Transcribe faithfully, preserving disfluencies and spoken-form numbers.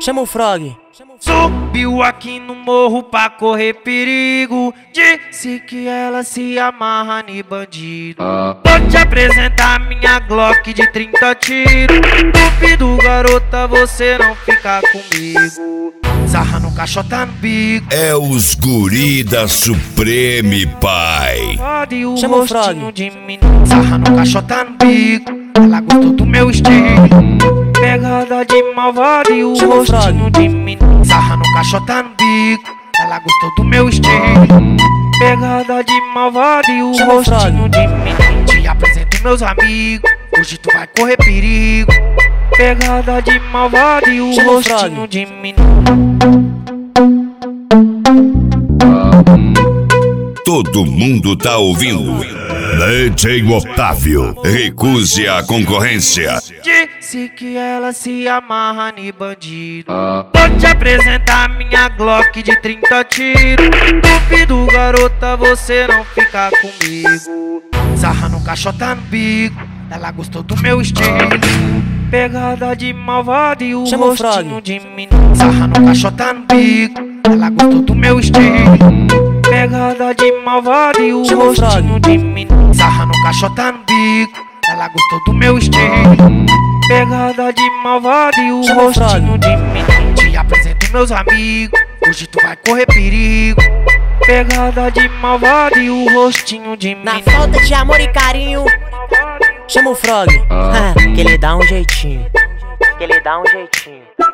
Chama o Frog. Subiu aqui no morro pra correr perigo. Disse que ela se amarra em bandido. Vou te apresentar minha Glock de trinta tiros. Duvido, garota, você não ficar comigo. Sarra no caixota no bico. É os guri da Supreme, pai. Chama o Frog. De menino. Sarra no caixota no bico. Ela gostou do meu estilo. Pegada de malvado e o Chama o rostinho Frog. de menino. Sarra no caixota no bico. Ela gostou do meu estilo. Pegada de malvado e o Chama o rostinho Frog. de menino. Te apresento meus amigos. Hoje tu vai correr perigo. Pegada de malvado e o Chama o rostinho Frog. de menino. Todo mundo tá ouvindo. D J Otávio, recuse a concorrência. Disse que ela se amarra em bandido. Vou te apresentar minha Glock de trinta tiros. Duvido, garota, você não ficar comigo. Sarra no caixota no bico. Ela gostou do meu estilo. Pegada de malvado e o Chama o rostinho Frog. de menino. Sarra no caixota no bico. Ela gostou do meu estilo. Pegada de malvado e o Chama o Frog. rostinho de menino. Sarra no caixota no bico. Ela gostou do meu estilo. Pegada de malvado e o Chama o Frog. rostinho de menino. Te apresento meus amigos. Hoje tu vai correr perigo. Pegada de malvado e o rostinho de Na menino. falta de amor e carinho, chama o Frog. Que ele dá um jeitinho. Que ele dá um jeitinho.